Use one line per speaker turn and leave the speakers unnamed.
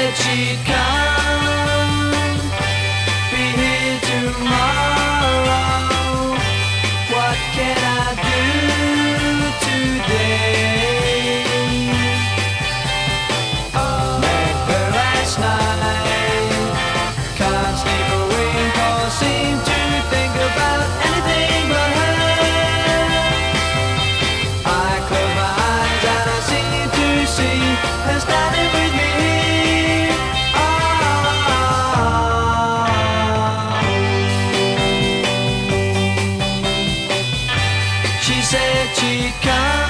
said she'd come, be here tomorrow. What can I do today? Met her last night, can't sleep a wink or seem to think about anything but her. I close my eyes and I seem to see her standing with me. She said she'd come.